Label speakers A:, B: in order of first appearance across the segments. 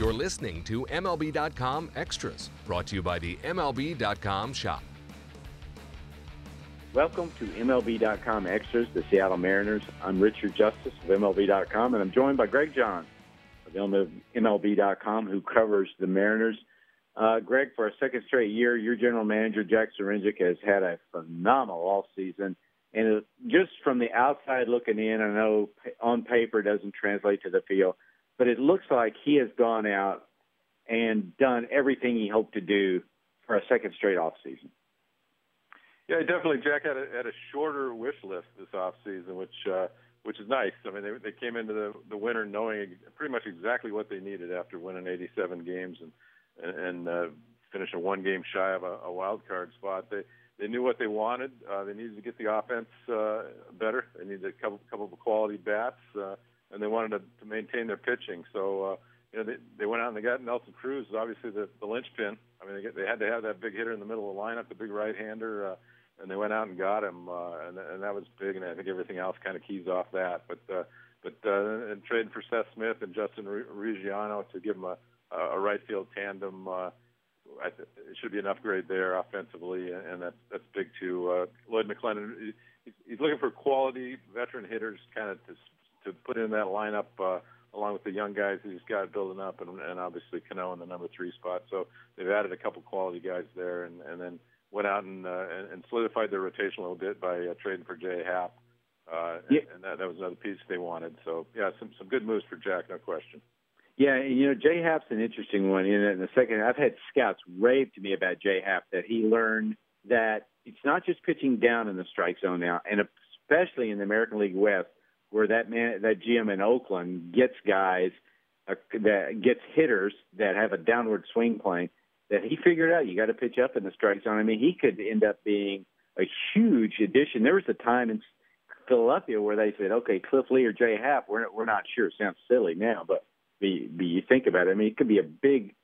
A: You're listening to MLB.com Extras, brought to you by the MLB.com shop.
B: Welcome to MLB.com Extras, the Seattle Mariners. I'm Richard Justice of MLB.com, and I'm joined by Greg Johns of MLB.com, who covers the Mariners. Greg, for a second straight year, your general manager, Jack Zduriencik, has had a phenomenal offseason. And just from the outside looking in, I know on paper it doesn't translate to the field, but it looks like he has gone out and done everything he hoped to do for a second straight offseason.
C: Yeah, definitely. Jack had a shorter wish list this offseason, which is nice. I mean, they came into the winter knowing pretty much exactly what they needed after winning 87 games and finishing one game shy of a wild card spot. They knew what they wanted. They needed to get the offense better. They needed a couple of quality bats, and they wanted to maintain their pitching. So, they went out and they got Nelson Cruz, obviously the linchpin. I mean, they had to have that big hitter in the middle of the lineup, the big right-hander, and they went out and got him, and that was big. And I think everything else kind of keys off that. But and trading for Seth Smith and Justin Reggiano to give him a right field tandem. It should be an upgrade there offensively, and that's big too. Lloyd McClendon, he's looking for quality veteran hitters, kind of to put in that lineup along with the young guys he's got building up, and obviously Cano in the number 3 spot. So they've added a couple quality guys there, and then went out and solidified their rotation a little bit by trading for Jay Happ, and that was another piece they wanted. So yeah, some good moves for Jack, no question.
B: Yeah, Jay Happ's an interesting one. In the second, I've had scouts rave to me about Jay Happ, that he learned that it's not just pitching down in the strike zone now, and especially in the American League West, where that GM in Oakland gets guys, that gets hitters that have a downward swing plane, that he figured out you got to pitch up in the strike zone. I mean, he could end up being a huge addition. There was a time in Philadelphia where they said, okay, Cliff Lee or Jay Happ, we're not sure. It sounds silly now, but you think about it. I mean, it could be a big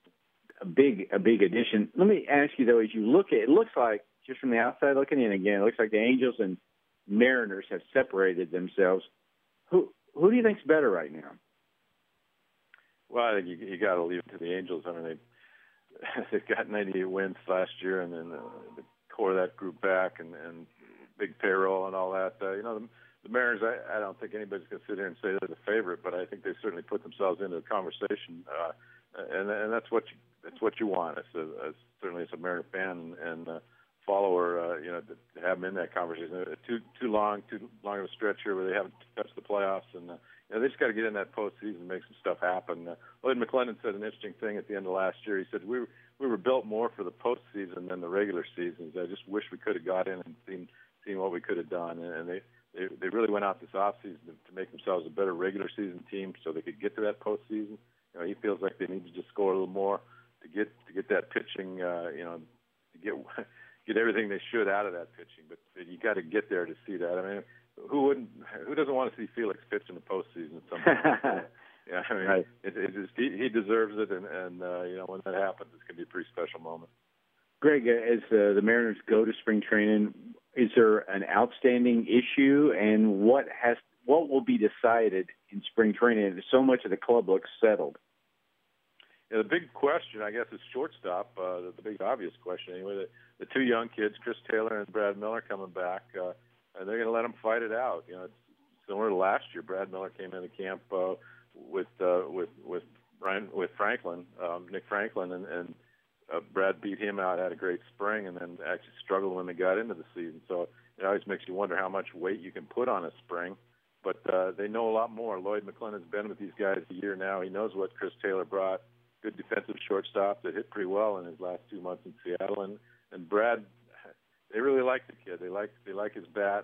B: addition. Let me ask you though, as you look at it, looks like just from the outside looking in again, it looks like the Angels and Mariners have separated themselves. Who do you think's better right now?
C: Well, I think you got to leave it to the Angels. I mean, they've got 98 wins last year, and then the core of that group back, and big payroll and all that. The Mariners, I don't think anybody's going to sit here and say they're the favorite, but I think they certainly put themselves into the conversation, and that's what you want. Certainly as a Mariner fan and follower, to have them in that conversation. Too long of a stretch here where they haven't touched the playoffs, and they just got to get in that postseason and make some stuff happen. Lloyd McClendon said an interesting thing at the end of last year. He said we were built more for the postseason than the regular seasons. I just wish we could have got in and seen what we could have done, and they really went out this offseason to make themselves a better regular season team so they could get to that postseason. He feels like they need to just score a little more to get that pitching, to get everything they should out of that pitching. But you got to get there to see that. I mean, who doesn't want to see Felix pitch in the postseason at some point? Yeah, I mean, right. He deserves it, and when that happens, it's going to be a pretty special moment.
B: Greg, as the Mariners go to spring training, is there an outstanding issue, and what will be decided in spring training? So much of the club looks settled.
C: Yeah, the big question, I guess, is shortstop. The big obvious question, anyway. The two young kids, Chris Taylor and Brad Miller, coming back, and they're going to let them fight it out. It's similar to last year. Brad Miller came into camp with Franklin, Nick Franklin, and Brad beat him out, had a great spring, and then actually struggled when they got into the season. So it always makes you wonder how much weight you can put on a spring. But they know a lot more. Lloyd McClendon's been with these guys a year now. He knows what Chris Taylor brought. Good defensive shortstop that hit pretty well in his last 2 months in Seattle. And Brad, they really like the kid. They like his bat.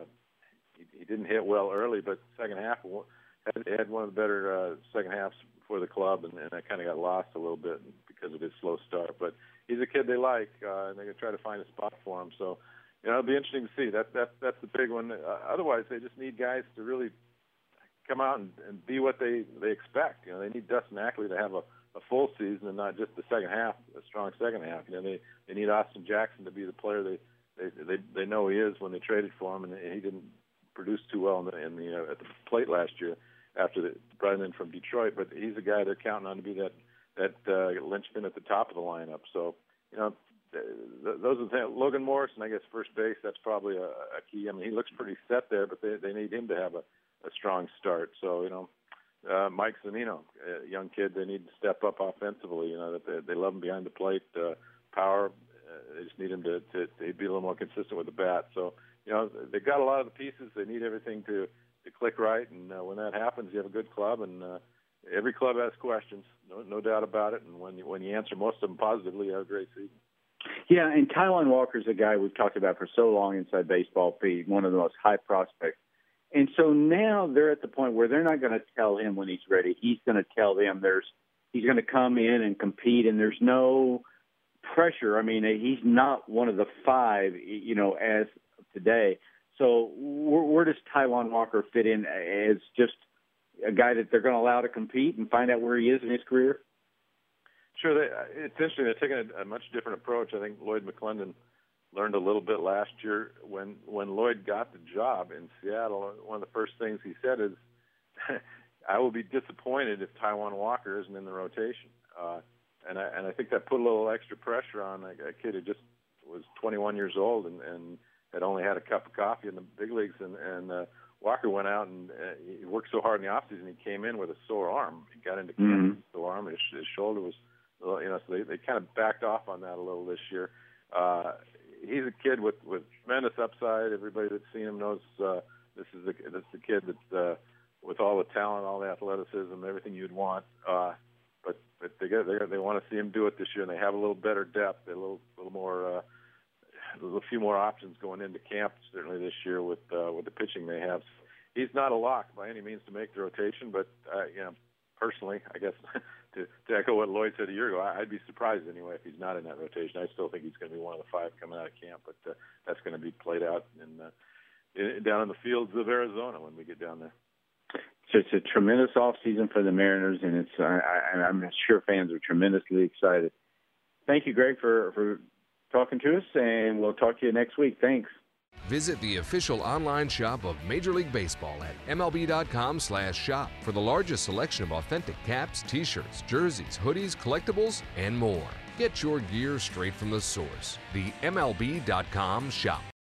C: He didn't hit well early, but second half had one of the better second halves for the club, and that kind of got lost a little bit because of his slow start. But he's a kid they like, and they're going to try to find a spot for him. So, it'll be interesting to see. That's the big one. Otherwise, they just need guys to really come out and be what they expect. They need Dustin Ackley to have a full season and not just the second half, a strong second half. They need Austin Jackson to be the player they know he is when they traded for him, and he didn't produce too well at the plate last year after brought him in from Detroit. But he's a guy they're counting on to be that that linchpin at the top of the lineup. So, you know, those are the things. Logan Morrison, I guess, first base, that's probably a key. I mean, he looks pretty set there, but they need him to have a strong start. So, you know, Mike Zunino, a young kid, they need to step up offensively. You know, that they love him behind the plate, power. They just need him to be a little more consistent with the bat. So, you know, they've got a lot of the pieces. They need everything to click right, and when that happens, you have a good club. And every club has questions, no doubt about it. And when you answer most of them positively, you have a great season.
B: Yeah, and Taijuan Walker's a guy we've talked about for so long inside baseball, Pete, one of the most high prospects. And so now they're at the point where they're not going to tell him when he's ready. He's going to tell them he's going to come in and compete, and there's no pressure. I mean, he's not one of the five, you know, as of today. So where does Taijuan Walker fit in as just a guy that they're going to allow to compete and find out where he is in his career?
C: Sure. It's interesting. They're taking a much different approach. I think Lloyd McClendon learned a little bit last year when Lloyd got the job in Seattle. One of the first things he said is, I will be disappointed if Taijuan Walker isn't in the rotation. And I think that put a little extra pressure on a kid who just was 21 years old and had only had a cup of coffee in the big leagues. And Walker went out and he worked so hard in the offseason. He came in with a sore arm. He got into camp with a sore arm. His shoulder was, you know, so they kind of backed off on that a little this year. He's a kid with tremendous upside. Everybody that's seen him knows this is the kid that's with all the talent, all the athleticism, everything you'd want. But they want to see him do it this year, and they have a little better depth, a little more, a few more options going into camp certainly this year with the pitching they have. He's not a lock by any means to make the rotation, but you know, personally, I guess to echo what Lloyd said a year ago, I'd be surprised anyway if he's not in that rotation. I still think he's going to be one of the five coming out of camp, but that's going to be played out down in the fields of Arizona when we get down there.
B: So it's a tremendous offseason for the Mariners, and I'm sure fans are tremendously excited. Thank you, Greg, for talking to us, and we'll talk to you next week. Thanks.
A: Visit the official online shop of Major League Baseball at MLB.com/shop for the largest selection of authentic caps, t-shirts, jerseys, hoodies, collectibles, and more. Get your gear straight from the source. The MLB.com shop.